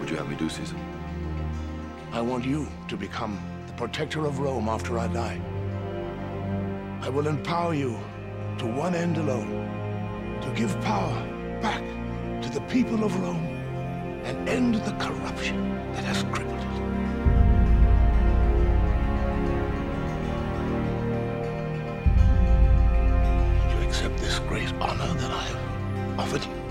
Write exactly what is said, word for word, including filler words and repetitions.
would you have me do, Caesar? I want you to become the protector of Rome after I die. I will empower you to one end alone, to give power back to the people of Rome and end the corruption that has crippled it. You accept this great honor that I have offered you?